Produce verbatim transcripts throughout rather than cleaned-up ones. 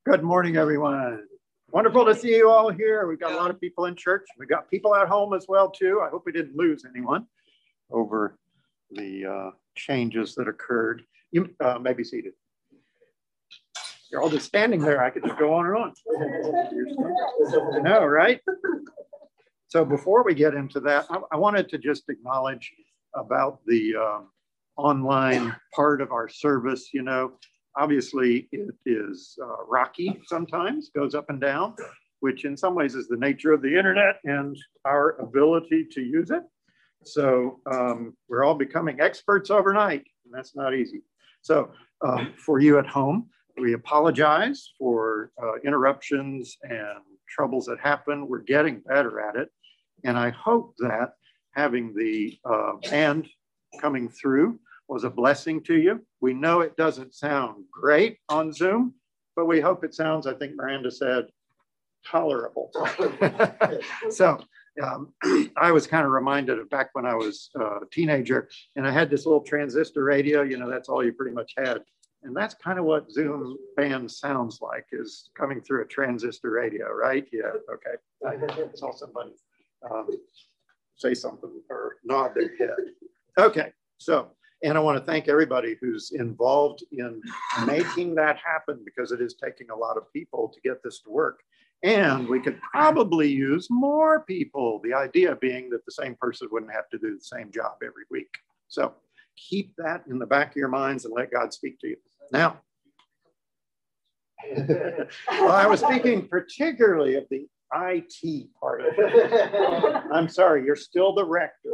Good morning, everyone. Wonderful to see you all here. We've got a lot of people in church. We've got people at home as well, too. I hope we didn't lose anyone over the uh, changes that occurred. You uh, may be seated. You're all just standing there. I could just go on and on. I know, right? So before we get into that, I, I wanted to just acknowledge about the uh, online part of our service. You know, obviously it is uh, rocky sometimes, goes up and down, which in some ways is the nature of the internet and our ability to use it. So um, we're all becoming experts overnight, and that's not easy. So um, for you at home, we apologize for uh, interruptions and troubles that happen. We're getting better at it. And I hope that having the uh, band coming through was a blessing to you. We know it doesn't sound great on Zoom, but we hope it sounds, I think Miranda said, tolerable. So um, I was kind of reminded of back when I was uh, a teenager and I had this little transistor radio, you know, that's all you pretty much had. And that's kind of what Zoom band sounds like, is coming through a transistor radio, right? Yeah, okay. I saw somebody um, say something or nod their head. Okay, so, and I want to thank everybody who's involved in making that happen, because it is taking a lot of people to get this to work. And we could probably use more people, the idea being that the same person wouldn't have to do the same job every week. So keep that in the back of your minds and let God speak to you. Now, well, I was speaking particularly of the I T part of it. I'm sorry, you're still the rector.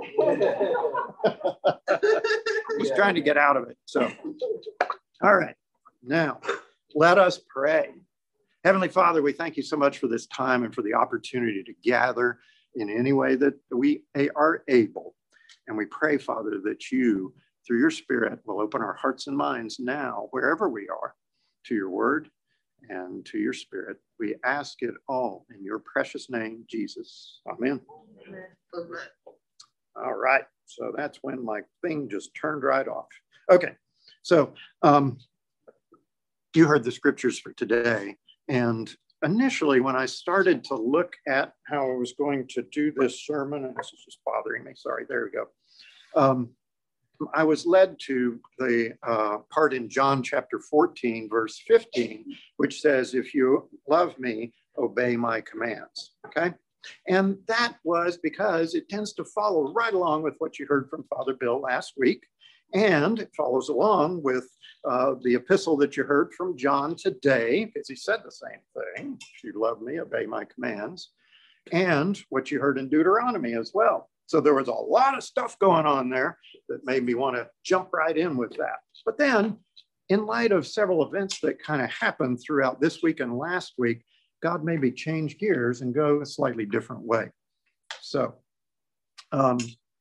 He's trying to get out of it. So, all right, now let us pray. Heavenly Father, we thank you so much for this time and for the opportunity to gather in any way that we are able. And we pray, Father, that you, through your Spirit, will open our hearts and minds now, wherever we are, to your word and to your Spirit. We ask it all in your precious name, Jesus. Amen. Amen. All right. So that's when my thing just turned right off. Okay. So um, you heard the scriptures for today. And initially, when I started to look at how I was going to do this sermon, and this is just bothering me. Sorry. There we go. Um, I was led to the uh, part in John chapter fourteen, verse fifteen, which says, if you love me, obey my commands. Okay. And that was because it tends to follow right along with what you heard from Father Bill last week. And it follows along with uh, the epistle that you heard from John today, because he said the same thing. If you love me, obey my commands. And what you heard in Deuteronomy as well. So there was a lot of stuff going on there that made me want to jump right in with that. But then, in light of several events that kind of happened throughout this week and last week, God made me change gears and go a slightly different way. So um,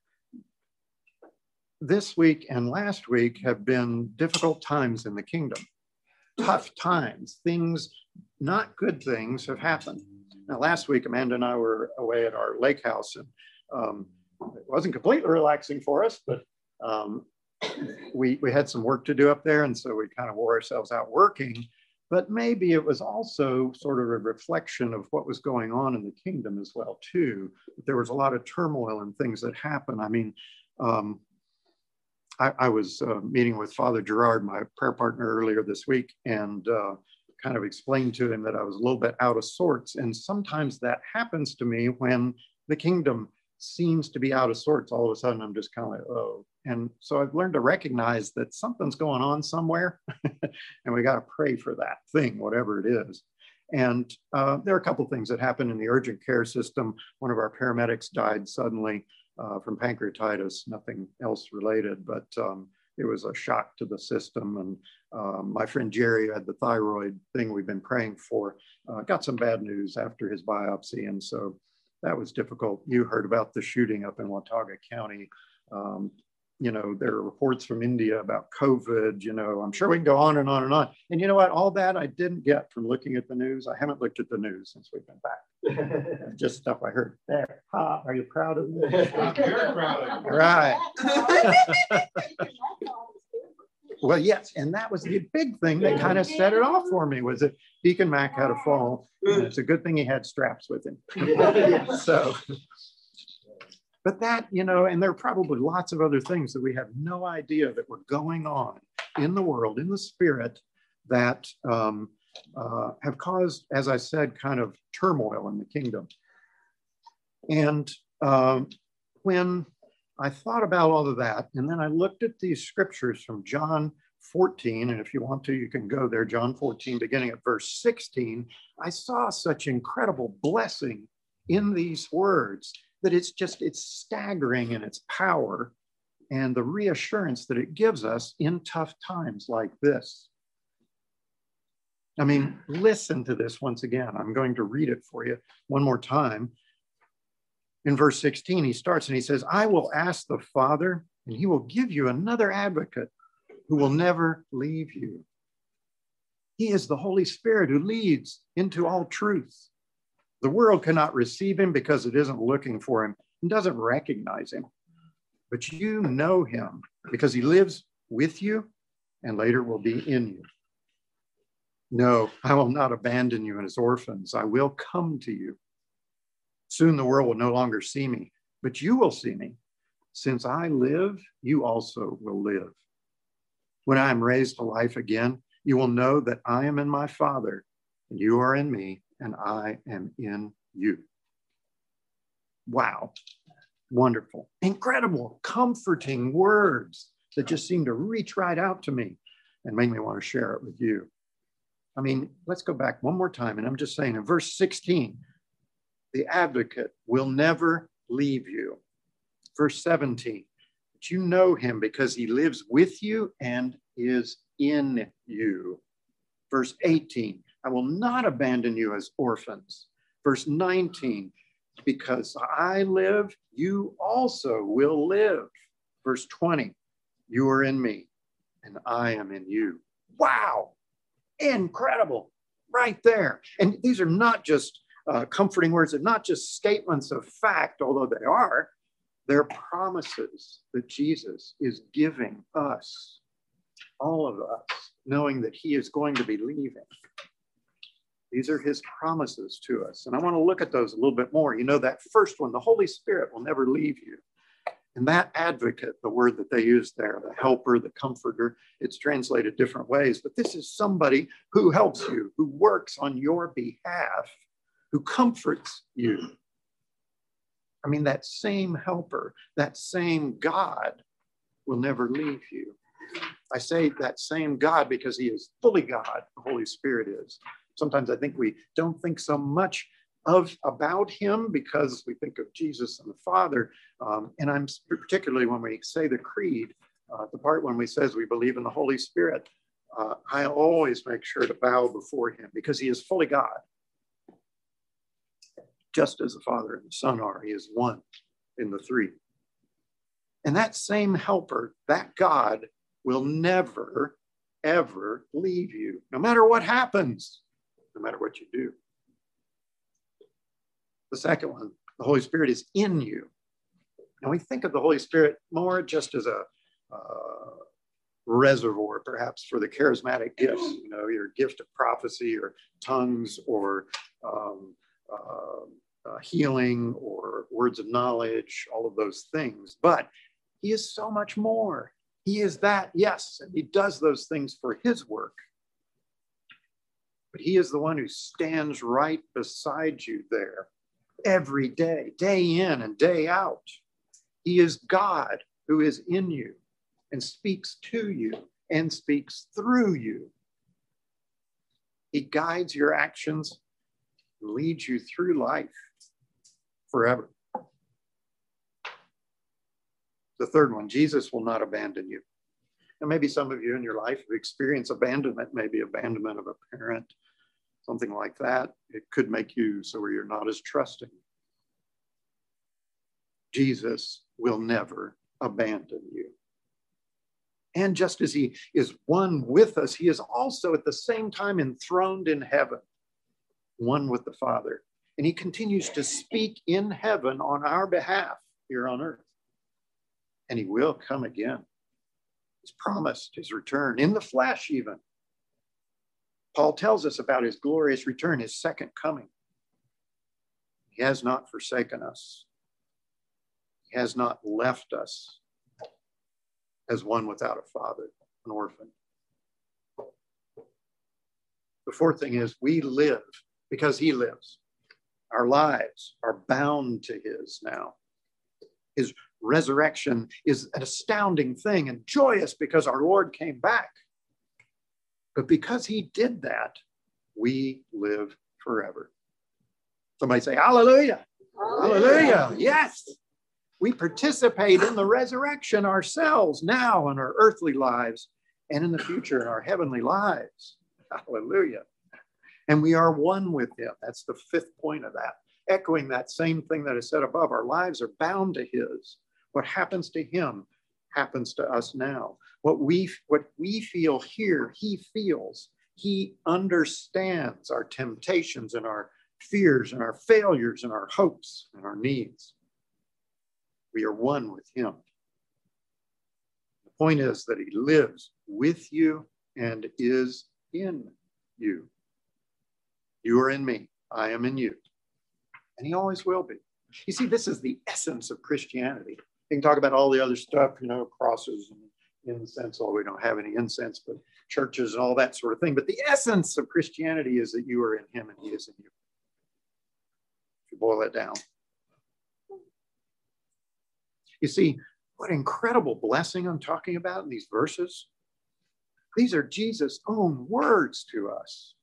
this week and last week have been difficult times in the kingdom. Tough times. Things, not good things, have happened. Now, last week, Amanda and I were away at our lake house, and Um, it wasn't completely relaxing for us, but um, we, we had some work to do up there. And so we kind of wore ourselves out working. But maybe it was also sort of a reflection of what was going on in the kingdom as well, too. There was a lot of turmoil and things that happened. I mean, um, I, I was uh, meeting with Father Gerard, my prayer partner, earlier this week, and uh, kind of explained to him that I was a little bit out of sorts. And sometimes that happens to me when the kingdom seems to be out of sorts. All of a sudden, I'm just kind of like, oh. And so I've learned to recognize that something's going on somewhere, and we got to pray for that thing, whatever it is. And uh, there are a couple of things that happened in the urgent care system. One of our paramedics died suddenly uh, from pancreatitis, nothing else related, but um, it was a shock to the system. And um, my friend Jerry, who had the thyroid thing we've been praying for, uh, got some bad news after his biopsy. And so that was difficult. You heard about the shooting up in Watauga County. Um, you know, there are reports from India about COVID, you know, I'm sure we can go on and on and on. And you know what? All that I didn't get from looking at the news. I haven't looked at the news since we've been back. Just stuff I heard. There. Ha, are you proud of me? I'm very proud of you. Right. Well, yes, and that was the big thing that kind of set it off for me, was that Deacon Mac had a fall, and it's a good thing he had straps with him. So, but that, you know, and there are probably lots of other things that we have no idea that were going on in the world, in the spirit, that um, uh, have caused, as I said, kind of turmoil in the kingdom. And um, when I thought about all of that, and then I looked at these scriptures from John fourteen, and if you want to, you can go there, John fourteen, beginning at verse sixteen. I saw such incredible blessing in these words that it's just, it's staggering in its power and the reassurance that it gives us in tough times like this. I mean, listen to this once again. I'm going to read it for you one more time. In verse sixteen, he starts and he says, I will ask the Father, and he will give you another advocate who will never leave you. He is the Holy Spirit who leads into all truth. The world cannot receive him because it isn't looking for him and doesn't recognize him. But you know him because he lives with you and later will be in you. No, I will not abandon you as orphans. I will come to you. Soon the world will no longer see me, but you will see me. Since I live, you also will live. When I am raised to life again, you will know that I am in my Father, and you are in me, and I am in you. Wow. Wonderful. Incredible, comforting words that just seem to reach right out to me and make me want to share it with you. I mean, let's go back one more time. And I'm just saying in verse sixteen, the advocate will never leave you. Verse seventeen, but you know him because he lives with you and is in you. Verse eighteen, I will not abandon you as orphans. Verse nineteen, because I live, you also will live. Verse twenty, you are in me and I am in you. Wow, incredible, right there. And these are not just Uh, comforting words, are not just statements of fact, although they are. They're promises that Jesus is giving us, all of us, knowing that he is going to be leaving. These are his promises to us. And I want to look at those a little bit more. You know, that first one, the Holy Spirit will never leave you. And that advocate, the word that they use there, the helper, the comforter, it's translated different ways, but this is somebody who helps you, who works on your behalf, who comforts you. I mean, that same helper, that same God will never leave you. I say that same God because he is fully God, the Holy Spirit is. Sometimes I think we don't think so much of about him because we think of Jesus and the Father. Um, and I'm particularly when we say the creed, uh, the part when we says we believe in the Holy Spirit, uh, I always make sure to bow before him because he is fully God. Just as the Father and the Son are, he is one in the three. And that same helper, that God, will never, ever leave you, no matter what happens, no matter what you do. The second one, the Holy Spirit is in you. And we think of the Holy Spirit more just as a uh, reservoir, perhaps, for the charismatic gifts, you know, your gift of prophecy or tongues or um, uh, Uh, healing or words of knowledge, all of those things. But he is so much more. He is that, yes, and he does those things for his work. But he is the one who stands right beside you there every day, day in and day out. He is God who is in you and speaks to you and speaks through you. He guides your actions, leads you through life forever. The third one, Jesus will not abandon you. And maybe some of you in your life have experienced abandonment, maybe abandonment of a parent, something like that. It could make you so where you're not as trusting. Jesus will never abandon you. And just as he is one with us, he is also at the same time enthroned in heaven, one with the Father. And he continues to speak in heaven on our behalf here on earth. And he will come again. He's promised his return in the flesh even. Paul tells us about his glorious return, his second coming. He has not forsaken us. He has not left us as one without a father, an orphan. The fourth thing is we live because he lives. Our lives are bound to his now. His resurrection is an astounding thing and joyous because our Lord came back. But because he did that, we live forever. Somebody say, hallelujah. Hallelujah. Hallelujah. Yes. We participate in the resurrection ourselves now in our earthly lives and in the future in our heavenly lives. Hallelujah. And we are one with him. That's the fifth point of that. Echoing that same thing that I said above, our lives are bound to his. What happens to him happens to us now. What we, what we feel here, he feels. He understands our temptations and our fears and our failures and our hopes and our needs. We are one with him. The point is that he lives with you and is in you. You are in me. I am in you. And he always will be. You see, this is the essence of Christianity. You can talk about all the other stuff, you know, crosses and incense. Although we don't have any incense, but churches and all that sort of thing. But the essence of Christianity is that you are in him and he is in you. If you boil it down. You see, what incredible blessing I'm talking about in these verses. These are Jesus' own words to us.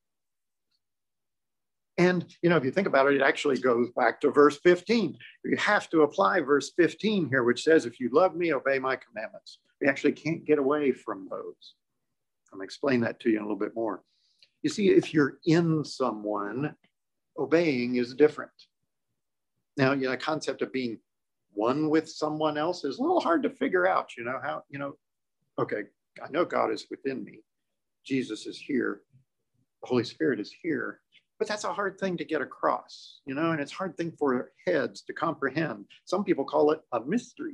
And, you know, if you think about it, it actually goes back to verse fifteen. You have to apply verse fifteen here, which says, if you love me, obey my commandments. We actually can't get away from those. I'm going to explain that to you in a little bit more. You see, if you're in someone, obeying is different. Now, you know, the concept of being one with someone else is a little hard to figure out, you know, how, you know, okay, I know God is within me. Jesus is here. The Holy Spirit is here. But that's a hard thing to get across, you know, and it's a hard thing for heads to comprehend. Some people call it a mystery.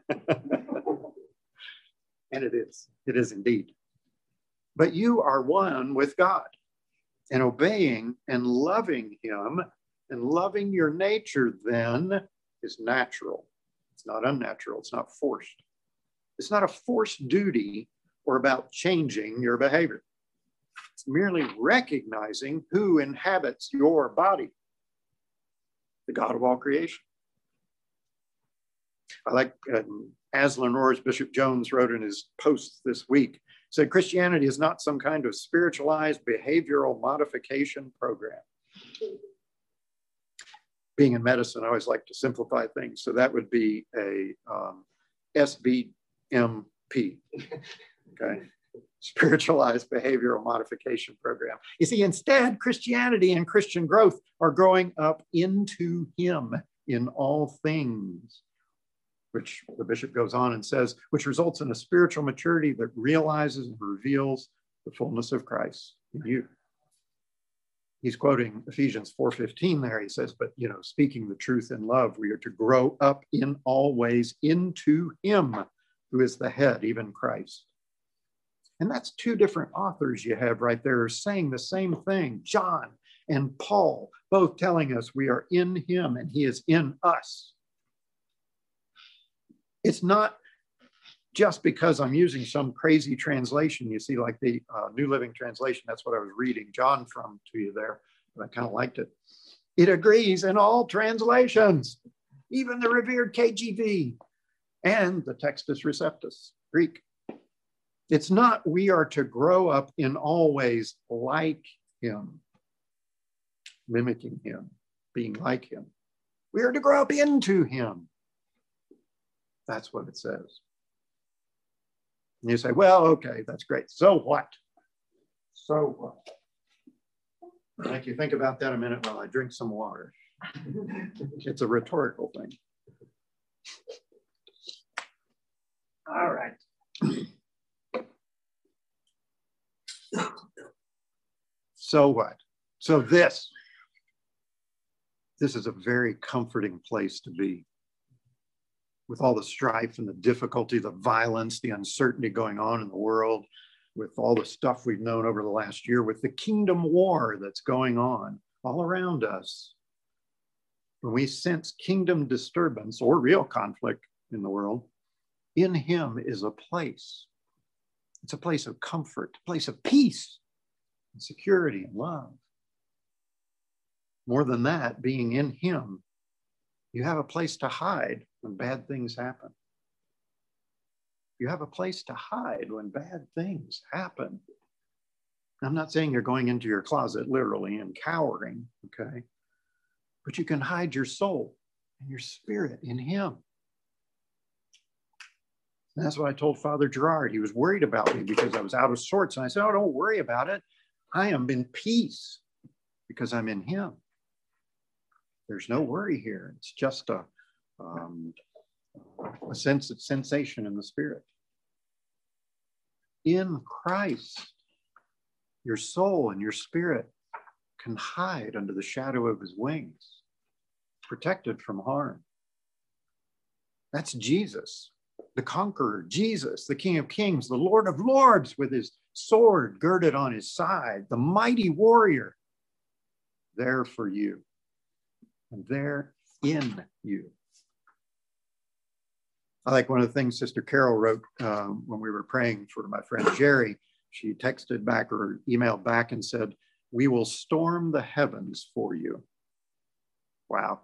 And it is. It is indeed. But you are one with God, and obeying and loving him and loving your nature then is natural. It's not unnatural. It's not forced. It's not a forced duty or about changing your behavior. It's merely recognizing who inhabits your body, the God of all creation. I like um, Aslan Rohr's Bishop Jones wrote in his post this week, said Christianity is not some kind of spiritualized behavioral modification program. Being in medicine, I always like to simplify things. So that would be a um, S B M P, okay? Spiritualized behavioral modification program. You see, instead, Christianity and Christian growth are growing up into him in all things, which the bishop goes on and says, which results in a spiritual maturity that realizes and reveals the fullness of Christ in you. He's quoting Ephesians four fifteen there. He says, but, you know, speaking the truth in love, we are to grow up in all ways into him who is the head, even Christ. And that's two different authors you have right there saying the same thing. John and Paul, both telling us we are in him and he is in us. It's not just because I'm using some crazy translation. You see, like the uh, New Living Translation, that's what I was reading John from to you there. I kind of liked it. It agrees in all translations, even the revered K J V and the Textus Receptus, Greek. It's not we are to grow up in all ways like him, mimicking him, being like him. We are to grow up into him. That's what it says. And you say, well, okay, that's great. So what? So what? Like you think about that a minute while I drink some water. It's a rhetorical thing. All right. So what? So this, this is a very comforting place to be. with all the strife and the difficulty, the violence, the uncertainty going on in the world, with all the stuff we've known over the last year, with the kingdom war that's going on all around us. When we sense kingdom disturbance or real conflict in the world, in him is a place. It's a place of comfort, a place of peace and security and love. More than that, being in him, you have a place to hide when bad things happen. You have a place to hide when bad things happen. I'm not saying you're going into your closet literally and cowering, okay? But you can hide your soul and your spirit in him. And that's what I told Father Gerard. He was worried about me because I was out of sorts. And I said, oh, don't worry about it. I am in peace because I'm in him. There's no worry here. It's just a, um, a sense of sensation in the spirit. In Christ, your soul and your spirit can hide under the shadow of his wings, protected from harm. That's Jesus, the conqueror, Jesus, the King of Kings, the Lord of Lords, with his sword girded on his side, the mighty warrior, there for you. And they're in you. I like one of the things Sister Carol wrote um, when we were praying for my friend Jerry. She texted back or emailed back and said, we will storm the heavens for you. Wow.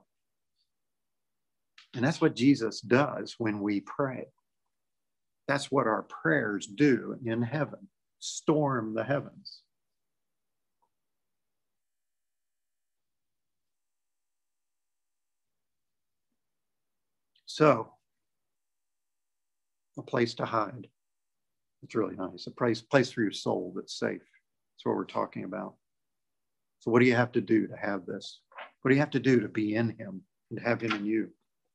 And that's what Jesus does when we pray. That's what our prayers do in heaven, storm the heavens. So, a place to hide. It's really nice. A place, place for your soul that's safe. That's what we're talking about. So what do you have to do to have this? What do you have to do to be in him and have him in you?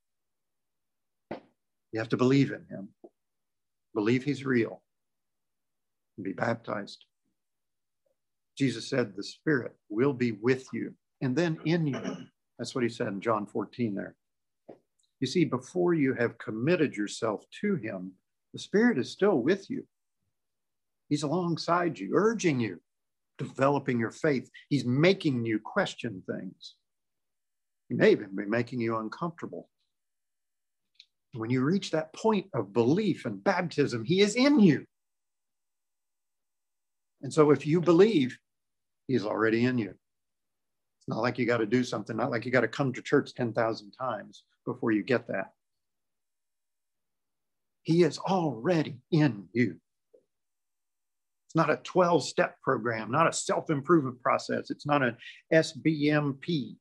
You have to believe in him. Believe he's real. And be baptized. Jesus said the Spirit will be with you and then in you. That's what he said in John fourteen there. You see, before you have committed yourself to him, the Spirit is still with you. He's alongside you, urging you, developing your faith. He's making you question things. He may even be making you uncomfortable. When you reach that point of belief and baptism, he is in you. And so if you believe, he's already in you. It's not like you got to do something, not like you got to come to church ten thousand times before you get that. He is already in you. It's not a twelve-step program, not a self-improvement process. It's not an S B M P.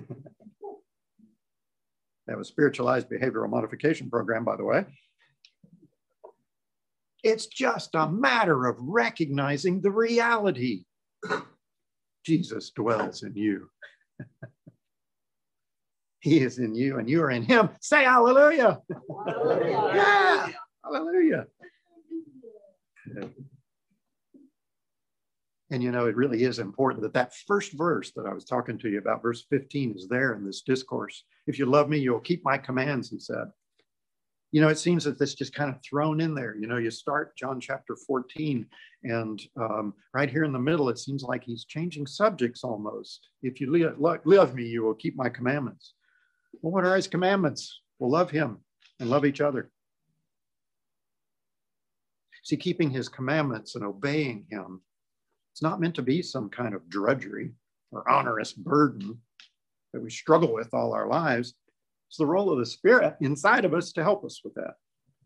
That was spiritualized behavioral modification program, by the way. It's just a matter of recognizing the reality. Jesus dwells in you. He is in you and you are in him. Say hallelujah. Hallelujah. Yeah. Hallelujah. And you know, it really is important that that first verse that I was talking to you about, verse fifteen, is there in this discourse. If you love me, you'll keep my commands, he said. You know, it seems that this just kind of thrown in there. You know, you start John chapter fourteen, and um, right here in the middle, it seems like he's changing subjects almost. If you love, love me, you will keep my commandments. Well, what are his commandments? We'll love him and love each other. See, keeping his commandments and obeying him, it's not meant to be some kind of drudgery or onerous burden that we struggle with all our lives. It's the role of the Spirit inside of us to help us with that.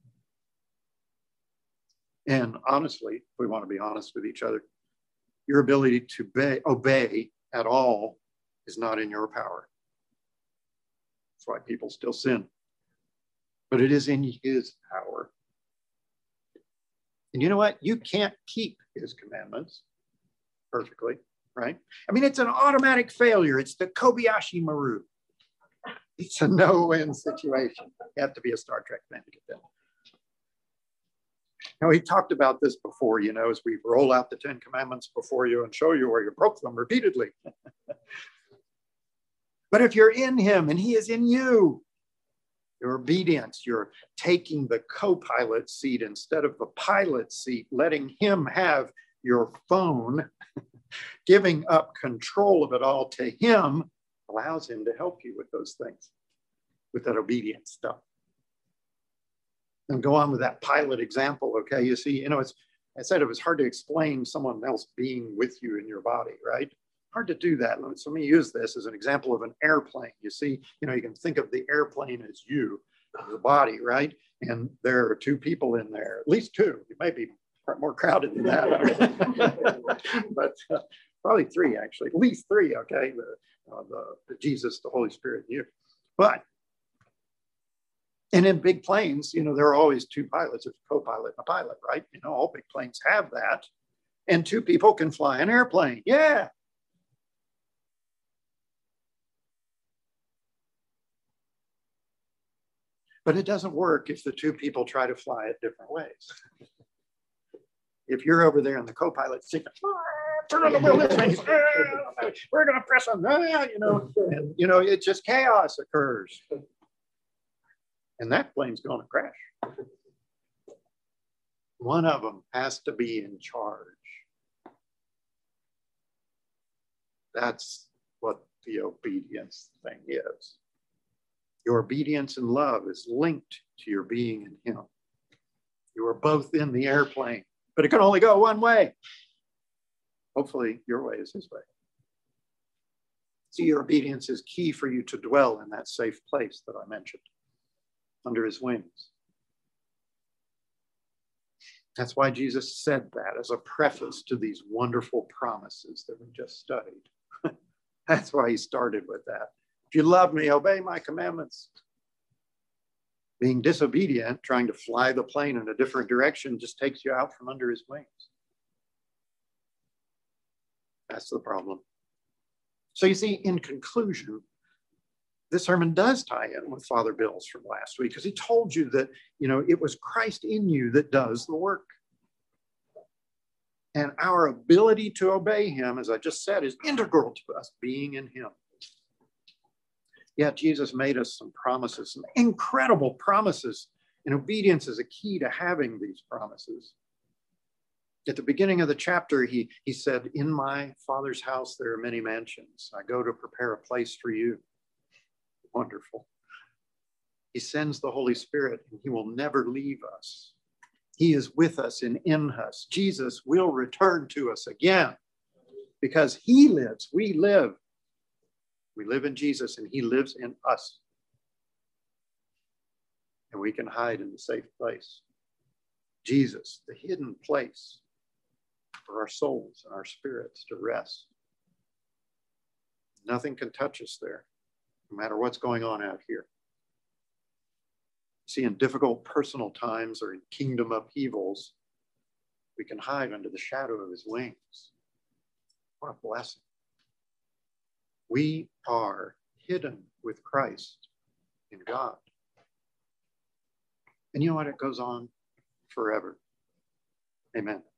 And honestly, if we want to be honest with each other, your ability to obey, obey at all is not in your power. That's why people still sin. But it is in his power. And you know what? You can't keep his commandments perfectly, right? I mean, it's an automatic failure. It's the Kobayashi Maru. It's a no-win situation. You have to be a Star Trek fan to get that. Now, we talked about this before, you know, as we roll out the Ten Commandments before you and show you where you broke them repeatedly. But if you're in him and he is in you, Your obedience, you're taking the co-pilot seat instead of the pilot seat, letting him have your phone, giving up control of it all to him allows him to help you with those things, with that obedience stuff. And go on with that pilot example, okay? You see, you know, it's, I said it was hard to explain someone else being with you in your body, right? Hard to do that. So let me use this as an example of an airplane. You see, you know, you can think of the airplane as you, the body, right? And there are two people in there, at least two. It may be more crowded than that, but uh, probably three, actually, at least three, okay? The, uh, the, the Jesus, the Holy Spirit, and you. But, and in big planes, you know, there are always two pilots. There's a co-pilot and a pilot, right? You know, all big planes have that. And two people can fly an airplane. Yeah. But it doesn't work if the two people try to fly it different ways. If you're over there in the co-pilot seat, turn on the wheel this way, we're going to press on that, you know, and, you know, it just chaos occurs. And that plane's going to crash. One of them has to be in charge. That's what the obedience thing is. Your obedience and love is linked to your being in him. You are both in the airplane, but it can only go one way. Hopefully your way is his way. See, your obedience is key for you to dwell in that safe place that I mentioned, under his wings. That's why Jesus said that as a preface to these wonderful promises that we just studied. That's why he started with that. If you love me, obey my commandments. Being disobedient, trying to fly the plane in a different direction, just takes you out from under his wings. That's the problem. So you see, in conclusion, this sermon does tie in with Father Bill's from last week, because he told you that, you know, it was Christ in you that does the work. And our ability to obey him, as I just said, is integral to us being in him. Yet Jesus made us some promises, some incredible promises. And obedience is a key to having these promises. At the beginning of the chapter, he, he said, in my Father's house, there are many mansions. I go to prepare a place for you. Wonderful. He sends the Holy Spirit, and he will never leave us. He is with us and in us. Jesus will return to us again because he lives. We live. We live in Jesus, and he lives in us. And we can hide in the safe place. Jesus, the hidden place for our souls and our spirits to rest. Nothing can touch us there, no matter what's going on out here. See, in difficult personal times or in kingdom upheavals, we can hide under the shadow of his wings. What a blessing. We are hidden with Christ in God. And you know what? It goes on forever. Amen.